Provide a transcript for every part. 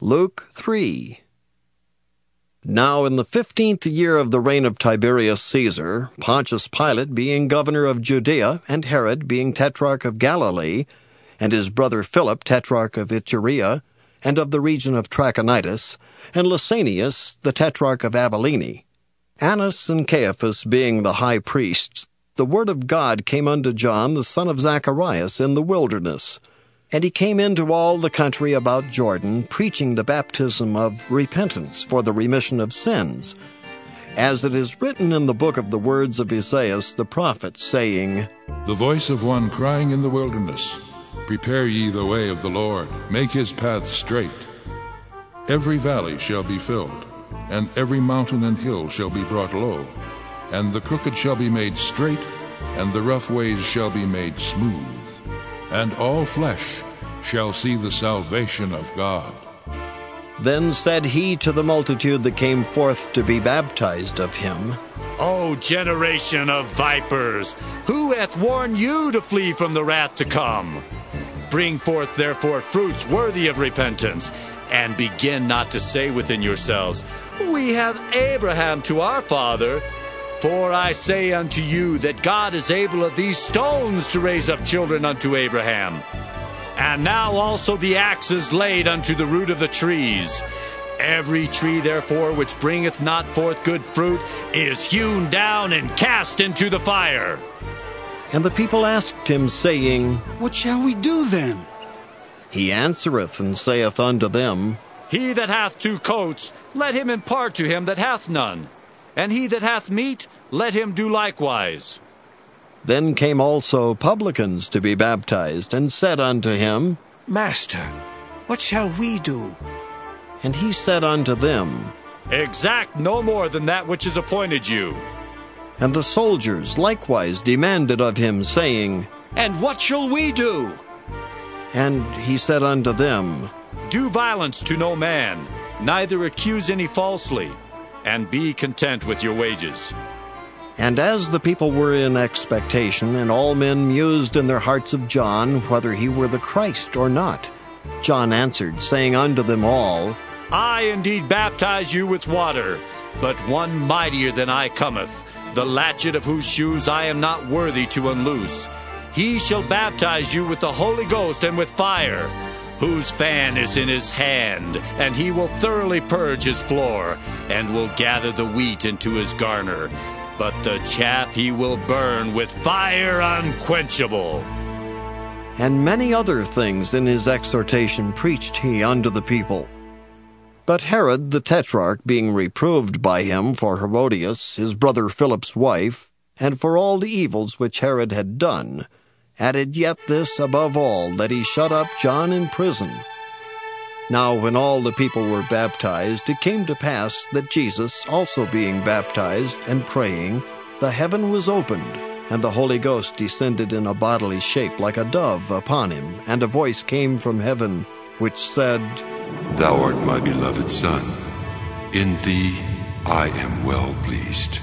Luke 3. Now in the 15th year of the reign of Tiberius Caesar, Pontius Pilate being governor of Judea, and Herod being tetrarch of Galilee, and his brother Philip tetrarch of Iturea, and of the region of Trachonitis, and Lysanias the tetrarch of Abilene, Annas and Caiaphas being the high priests, the word of God came unto John the son of Zacharias in the wilderness. And he came into all the country about Jordan, preaching the baptism of repentance for the remission of sins, as it is written in the book of the words of Isaiah the prophet, saying, The voice of one crying in the wilderness, Prepare ye the way of the Lord, make his path straight. Every valley shall be filled, and every mountain and hill shall be brought low, and the crooked shall be made straight, and the rough ways shall be made smooth. And all flesh shall see the salvation of God. Then said he to the multitude that came forth to be baptized of him, O generation of vipers, who hath warned you to flee from the wrath to come? Bring forth therefore fruits worthy of repentance, and begin not to say within yourselves, We have Abraham to our father. For I say unto you that God is able of these stones to raise up children unto Abraham. And now also the axe is laid unto the root of the trees. Every tree therefore which bringeth not forth good fruit is hewn down and cast into the fire. And the people asked him, saying, What shall we do then? He answereth and saith unto them, He that hath 2 coats, let him impart to him that hath none. And he that hath meat, let him do likewise. Then came also publicans to be baptized, and said unto him, Master, what shall we do? And he said unto them, Exact no more than that which is appointed you. And the soldiers likewise demanded of him, saying, And what shall we do? And he said unto them, Do violence to no man, neither accuse any falsely, and be content with your wages. And as the people were in expectation, and all men mused in their hearts of John, whether he were the Christ or not, John answered, saying unto them all, I indeed baptize you with water, but one mightier than I cometh, the latchet of whose shoes I am not worthy to unloose. He shall baptize you with the Holy Ghost and with fire, whose fan is in his hand, and he will thoroughly purge his floor, and will gather the wheat into his garner, but the chaff he will burn with fire unquenchable. And many other things in his exhortation preached he unto the people. But Herod the tetrarch, being reproved by him for Herodias, his brother Philip's wife, and for all the evils which Herod had done, added yet this above all, that he shut up John in prison. Now when all the people were baptized, it came to pass that Jesus, also being baptized and praying, the heaven was opened, and the Holy Ghost descended in a bodily shape like a dove upon him, and a voice came from heaven, which said, Thou art my beloved Son. In thee I am well pleased.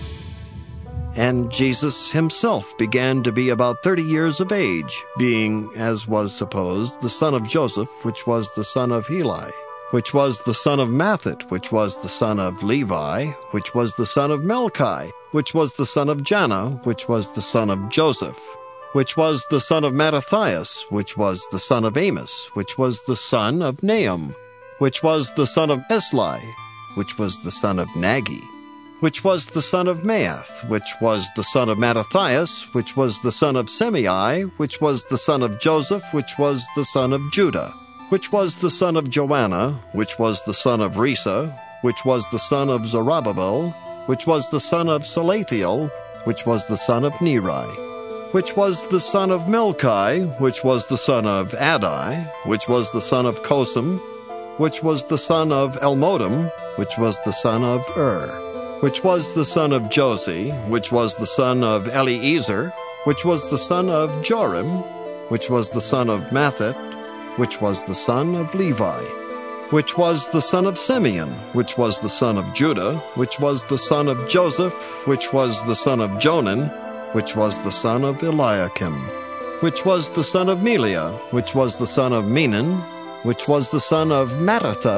And Jesus himself began to be about 30 years of age, being, as was supposed, the son of Joseph, which was the son of Heli, which was the son of Mathat, which was the son of Levi, which was the son of Melchi, which was the son of Janna, which was the son of Joseph, which was the son of Mattathias, which was the son of Amos, which was the son of Nahum, which was the son of Esli, which was the son of Nagi, which was the son of Maath, which was the son of Mattathias, which was the son of Semei, which was the son of Joseph, which was the son of Judah, which was the son of Joanna, which was the son of Risa, which was the son of Zerubbabel, which was the son of Salathiel, which was the son of Neri, which was the son of Melchi, which was the son of Adai, which was the son of Cosam, which was the son of Elmodam, which was the son of which was the son of Josi, which was the son of Eliezer, which was the son of Joram, which was the son of Mathat, which was the son of Levi, which was the son of Simeon, which was the son of Judah, which was the son of Joseph, which was the son of Jonan, which was the son of Eliakim, which was the son of Meliah, which was the son of Menon, which was the son of Mattatha,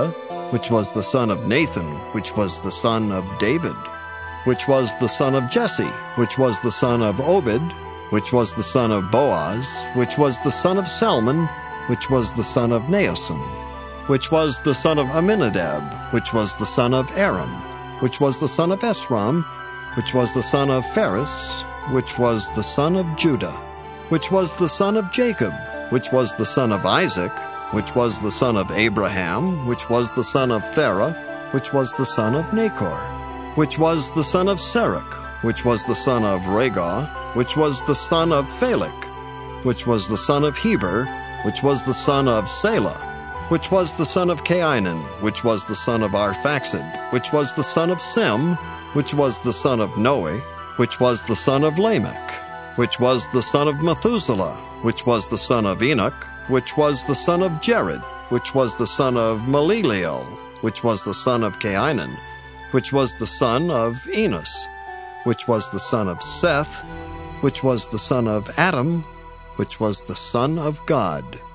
which was the son of Nathan, which was the son of David, which was the son of Jesse, which was the son of Obed, which was the son of Boaz, which was the son of Salmon, which was the son of Naasson, which was the son of Amminadab, which was the son of Aram, which was the son of Esrom, which was the son of Phares, which was the son of Judah, which was the son of Jacob, which was the son of Isaac, which was the son of Abraham, which was the son of Thera, which was the son of Nachor, which was the son of Serach, which was the son of Regah, which was the son of Phalec, which was the son of Heber, which was the son of Salah, which was the son of Cainan, which was the son of Arphaxad, which was the son of Sem, which was the son of Noe, which was the son of Lamech, which was the son of Methuselah, which was the son of Enoch, which was the son of Jared, which was the son of Maleleel, which was the son of Cainan, which was the son of Enos, which was the son of Seth, which was the son of Adam, which was the son of God.